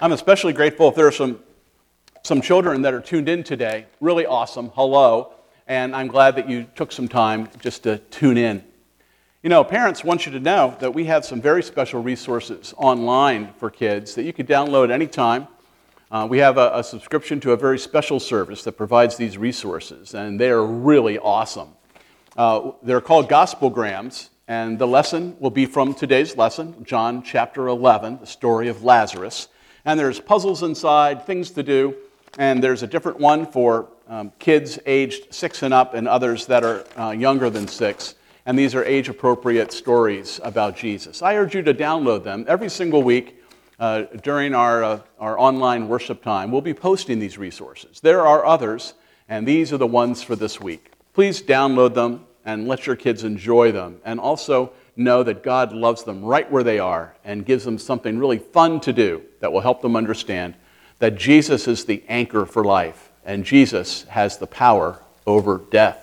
I'm especially grateful if there are some children that are tuned in today. Really awesome. Hello. And I'm glad that you took some time just to tune in. You know, parents want you to know that we have some very special resources online for kids that you can download anytime. We have a subscription to a very special service that provides these resources, and they are really awesome. They're called Gospelgrams, and the lesson will be from today's lesson, John chapter 11, the story of Lazarus. And there's puzzles inside, things to do, and there's a different one for kids aged 6 and up and others that are younger than 6. And these are age-appropriate stories about Jesus. I urge you to download them every single week during our online worship time. We'll be posting these resources. There are others, and these are the ones for this week. Please download them and let your kids enjoy them. And also know that God loves them right where they are and gives them something really fun to do that will help them understand that Jesus is the anchor for life and Jesus has the power over death.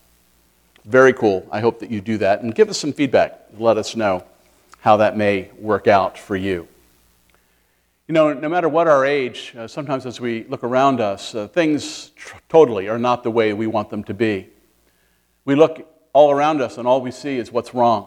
Very cool. I hope that you do that and give us some feedback. Let us know how that may work out for you. You know, no matter what our age, sometimes as we look around us, things totally are not the way we want them to be. We look all around us and all we see is what's wrong.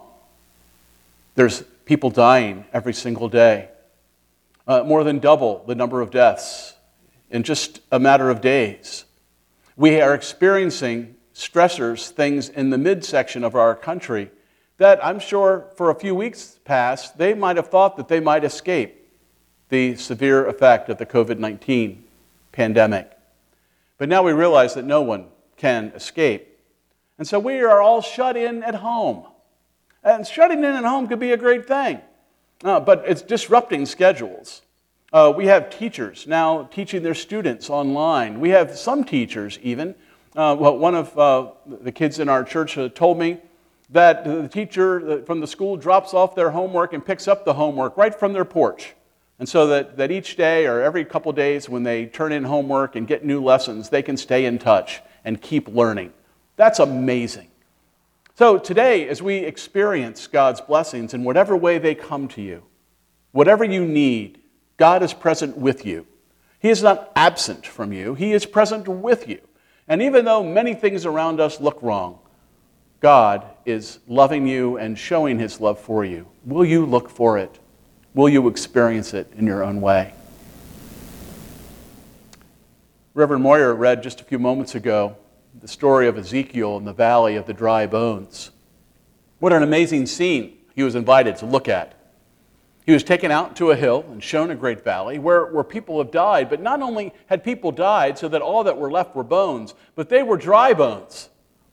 There's people dying every single day. More than double the number of deaths in just a matter of days. We are experiencing stressors, things in the midsection of our country that I'm sure for a few weeks past, they might have thought that they might escape the severe effect of the COVID-19 pandemic. But now we realize that no one can escape. And so we are all shut in at home. And shutting in at home could be a great thing, but it's disrupting schedules. We have teachers now teaching their students online. We have some teachers even. One of the kids in our church told me that the teacher from the school drops off their homework and picks up the homework right from their porch. And so that each day or every couple days when they turn in homework and get new lessons, they can stay in touch and keep learning. That's amazing. So today, as we experience God's blessings in whatever way they come to you, whatever you need, God is present with you. He is not absent from you. He is present with you. And even though many things around us look wrong, God is loving you and showing His love for you. Will you look for it? Will you experience it in your own way? Reverend Moyer read just a few moments ago the story of Ezekiel in the valley of the dry bones. What an amazing scene he was invited to look at. He was taken out to a hill and shown a great valley where people have died, but not only had people died so that all that were left were bones, but they were dry bones.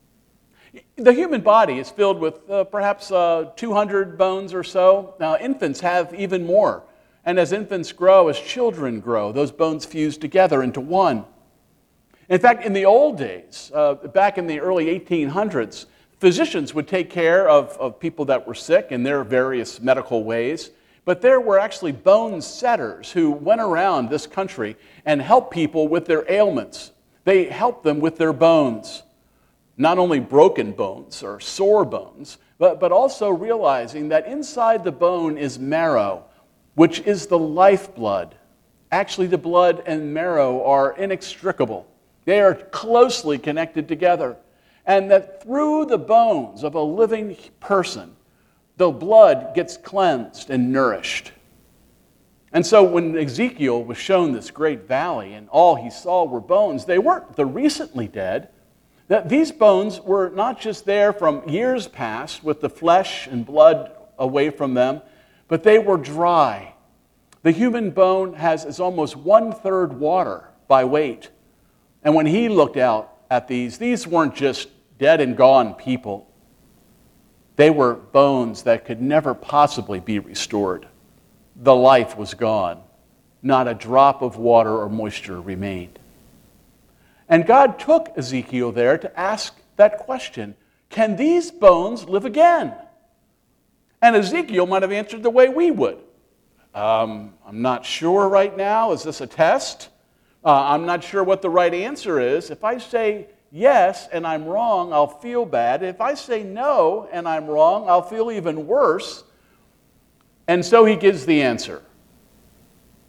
The human body is filled with perhaps 200 bones or so. Now, infants have even more. And as infants grow, as children grow, those bones fuse together into one. In fact, in the old days, back in the early 1800s, physicians would take care of people that were sick in their various medical ways, but there were actually bone setters who went around this country and helped people with their ailments. They helped them with their bones, not only broken bones or sore bones, but also realizing that inside the bone is marrow, which is the lifeblood. Actually, the blood and marrow are inextricable. They are closely connected together. And that through the bones of a living person, the blood gets cleansed and nourished. And so when Ezekiel was shown this great valley and all he saw were bones, they weren't the recently dead. That these bones were not just there from years past with the flesh and blood away from them, but they were dry. The human bone is almost 1/3 water by weight. And when he looked out at these weren't just dead and gone people. They were bones that could never possibly be restored. The life was gone. Not a drop of water or moisture remained. And God took Ezekiel there to ask that question, can these bones live again? And Ezekiel might have answered the way we would. I'm not sure right now. Is this a test? I'm not sure what the right answer is. If I say yes and I'm wrong, I'll feel bad. If I say no and I'm wrong, I'll feel even worse. And so he gives the answer.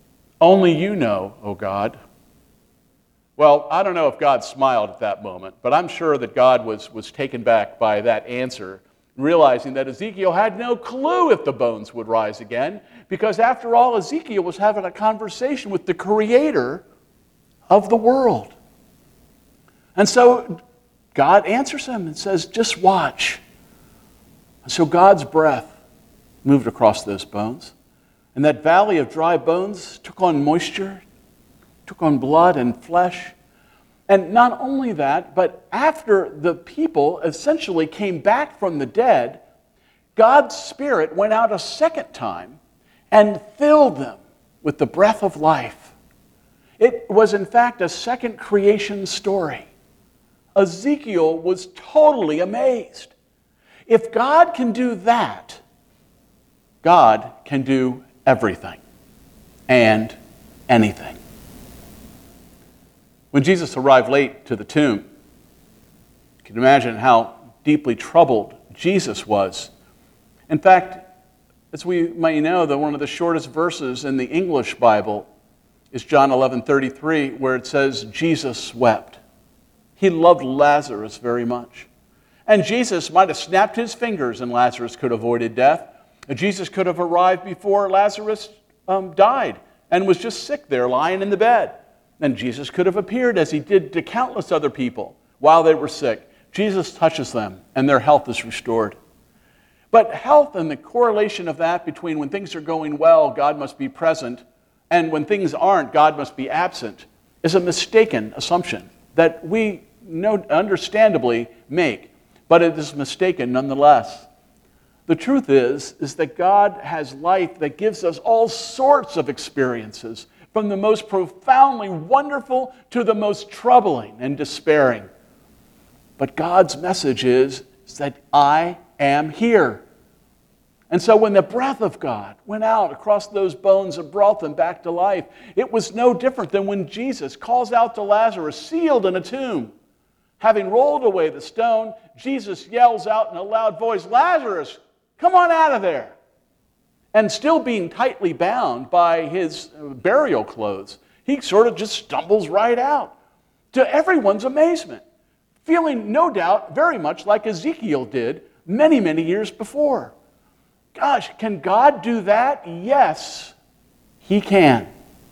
Only you know, O God. Well, I don't know if God smiled at that moment, but I'm sure that God was taken back by that answer, realizing that Ezekiel had no clue if the bones would rise again, because after all, Ezekiel was having a conversation with the Creator of the world. And so God answers him and says, just watch. And so God's breath moved across those bones, and that valley of dry bones took on moisture, took on blood and flesh. And not only that, but after the people essentially came back from the dead, God's Spirit went out a second time and filled them with the breath of life. It was, in fact, a second creation story. Ezekiel was totally amazed. If God can do that, God can do everything and anything. When Jesus arrived late to the tomb, you can imagine how deeply troubled Jesus was. In fact, as we might know, one of the shortest verses in the English Bible is John 11:33, where it says, Jesus wept. He loved Lazarus very much. And Jesus might have snapped his fingers and Lazarus could have avoided death. Jesus could have arrived before Lazarus died and was just sick there lying in the bed. And Jesus could have appeared as he did to countless other people while they were sick. Jesus touches them and their health is restored. But health and the correlation of that between when things are going well, God must be present, and when things aren't, God must be absent, is a mistaken assumption that we understandably make, but it is mistaken nonetheless. The truth is that God has life that gives us all sorts of experiences, from the most profoundly wonderful to the most troubling and despairing. But God's message is that I am here. And so when the breath of God went out across those bones and brought them back to life, it was no different than when Jesus calls out to Lazarus, sealed in a tomb. Having rolled away the stone, Jesus yells out in a loud voice, Lazarus, come on out of there. And still being tightly bound by his burial clothes, he sort of just stumbles right out, to everyone's amazement, feeling no doubt very much like Ezekiel did many, many years before. Gosh, can God do that? Yes, he can.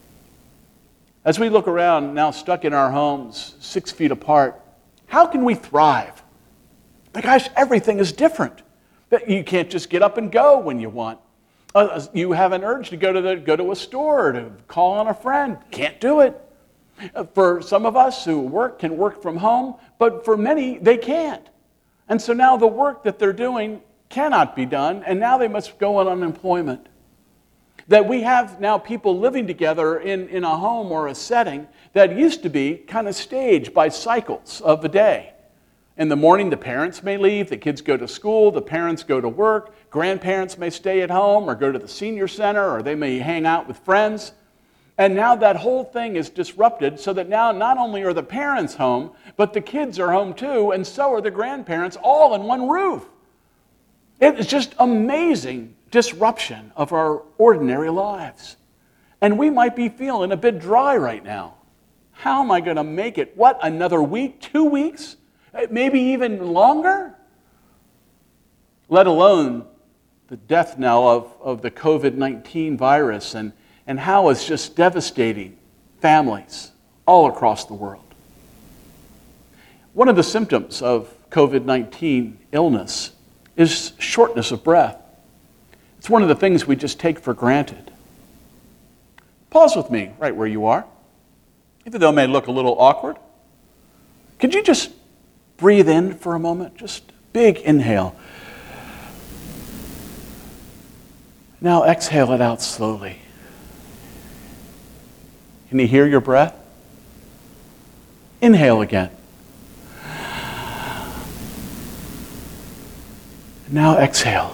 As we look around now stuck in our homes 6 feet apart, how can we thrive? Gosh, everything is different. You can't just get up and go when you want. You have an urge to go to a store, to call on a friend. Can't do it. For some of us who can work from home, but for many, they can't. And so now the work that they're doing cannot be done, and now they must go on unemployment. That we have now people living together in a home or a setting that used to be kind of staged by cycles of the day. In the morning, the parents may leave, the kids go to school, the parents go to work, grandparents may stay at home or go to the senior center, or they may hang out with friends. And now that whole thing is disrupted so that now not only are the parents home, but the kids are home too, and so are the grandparents, all in one roof. It's just amazing disruption of our ordinary lives. And we might be feeling a bit dry right now. How am I going to make it? What, another week, 2 weeks? Maybe even longer? Let alone the death now of the COVID-19 virus and how it's just devastating families all across the world. One of the symptoms of COVID-19 illness is shortness of breath. It's one of the things we just take for granted. Pause with me right where you are. Even though it may look a little awkward, could you just breathe in for a moment? Just big inhale. Now exhale it out slowly. Can you hear your breath? Inhale again. Now exhale.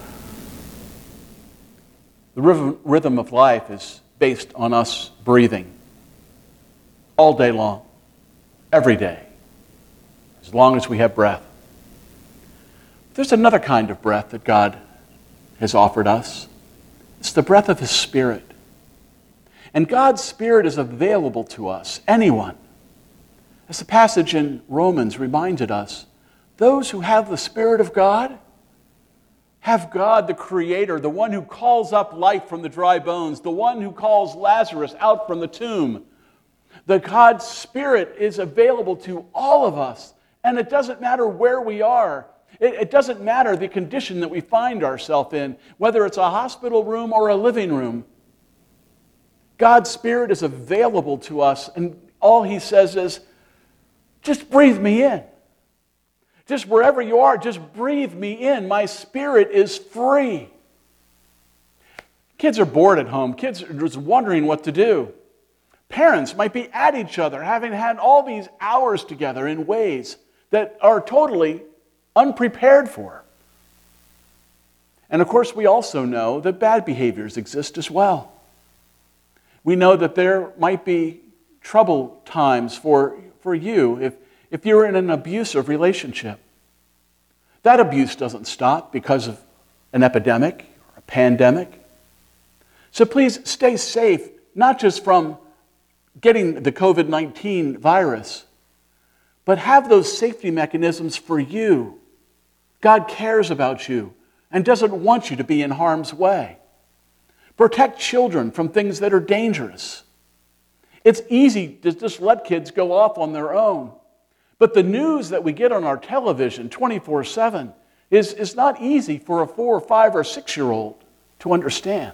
The rhythm of life is based on us breathing all day long, every day, as long as we have breath. There's another kind of breath that God has offered us. It's the breath of His Spirit. And God's Spirit is available to us, anyone. As the passage in Romans reminded us, those who have the Spirit of God have God, the Creator, the one who calls up life from the dry bones, the one who calls Lazarus out from the tomb. The God's Spirit is available to all of us, and it doesn't matter where we are. It doesn't matter the condition that we find ourselves in, whether it's a hospital room or a living room. God's Spirit is available to us, and all He says is, just breathe me in. Just wherever you are, just breathe me in. My Spirit is free. Kids are bored at home. Kids are just wondering what to do. Parents might be at each other, having had all these hours together in ways that are totally unprepared for. And of course, we also know that bad behaviors exist as well. We know that there might be trouble times for you if you're in an abusive relationship. That abuse doesn't stop because of an epidemic or a pandemic. So please stay safe, not just from getting the COVID-19 virus, but have those safety mechanisms for you. God cares about you and doesn't want you to be in harm's way. Protect children from things that are dangerous. It's easy to just let kids go off on their own. But the news that we get on our television 24/7 is not easy for a 4 or 5 or 6-year-old to understand.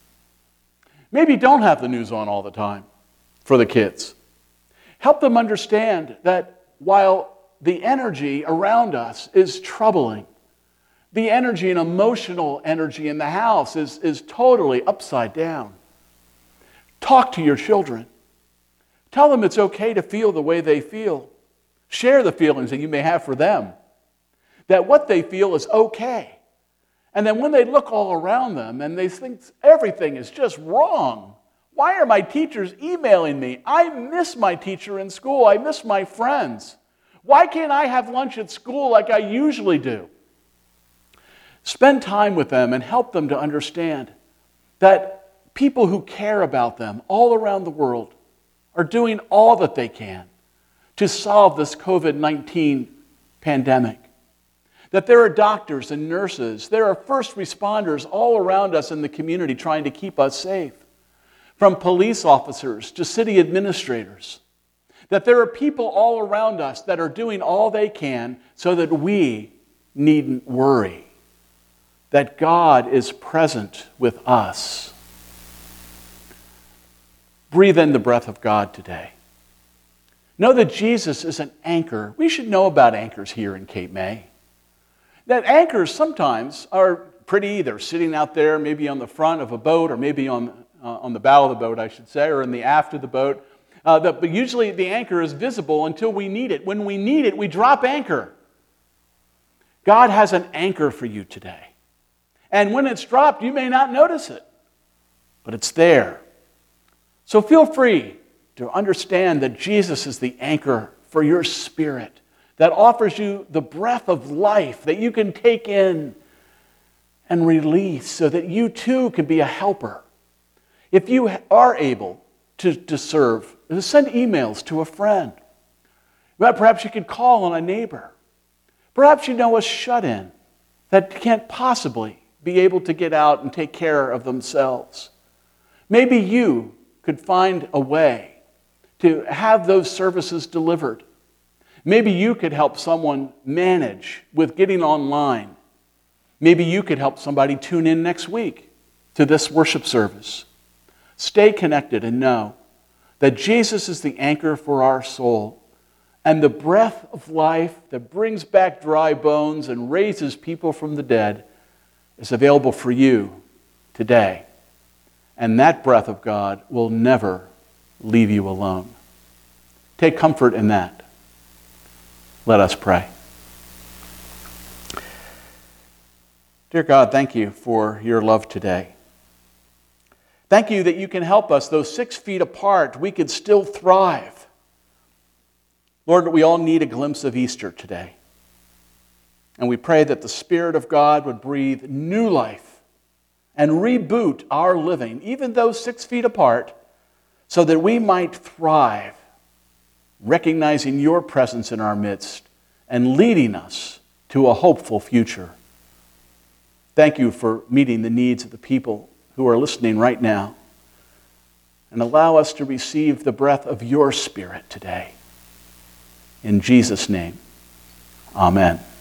Maybe don't have the news on all the time for the kids. Help them understand that while the energy around us is troubling, the energy and emotional energy in the house is totally upside down. Talk to your children. Tell them it's okay to feel the way they feel. Share the feelings that you may have for them. That what they feel is okay. And then when they look all around them and they think everything is just wrong, why are my teachers emailing me? I miss my teacher in school. I miss my friends. Why can't I have lunch at school like I usually do? Spend time with them and help them to understand that people who care about them all around the world are doing all that they can to solve this COVID-19 pandemic. That there are doctors and nurses, there are first responders all around us in the community trying to keep us safe. From police officers to city administrators. That there are people all around us that are doing all they can so that we needn't worry. That God is present with us. Breathe in the breath of God today. Know that Jesus is an anchor. We should know about anchors here in Cape May. That anchors sometimes are pretty. They're sitting out there, maybe on the front of a boat, or maybe on the bow of the boat, I should say, or in the aft of the boat. But usually the anchor is visible until we need it. When we need it, we drop anchor. God has an anchor for you today. And when it's dropped, you may not notice it, but it's there. So feel free to understand that Jesus is the anchor for your spirit that offers you the breath of life that you can take in and release so that you too can be a helper. If you are able to serve, send emails to a friend. But perhaps you could call on a neighbor. Perhaps you know a shut-in that can't possibly be able to get out and take care of themselves. Maybe you could find a way to have those services delivered. Maybe you could help someone manage with getting online. Maybe you could help somebody tune in next week to this worship service. Stay connected and know that Jesus is the anchor for our soul and the breath of life that brings back dry bones and raises people from the dead is available for you today. And that breath of God will never leave you alone. Take comfort in that. Let us pray. Dear God, thank you for your love today. Thank you that you can help us, though 6 feet apart, we could still thrive. Lord, we all need a glimpse of Easter today. And we pray that the Spirit of God would breathe new life and reboot our living, even though 6 feet apart, so that we might thrive, recognizing your presence in our midst and leading us to a hopeful future. Thank you for meeting the needs of the people who are listening right now. And allow us to receive the breath of your Spirit today. In Jesus' name, amen.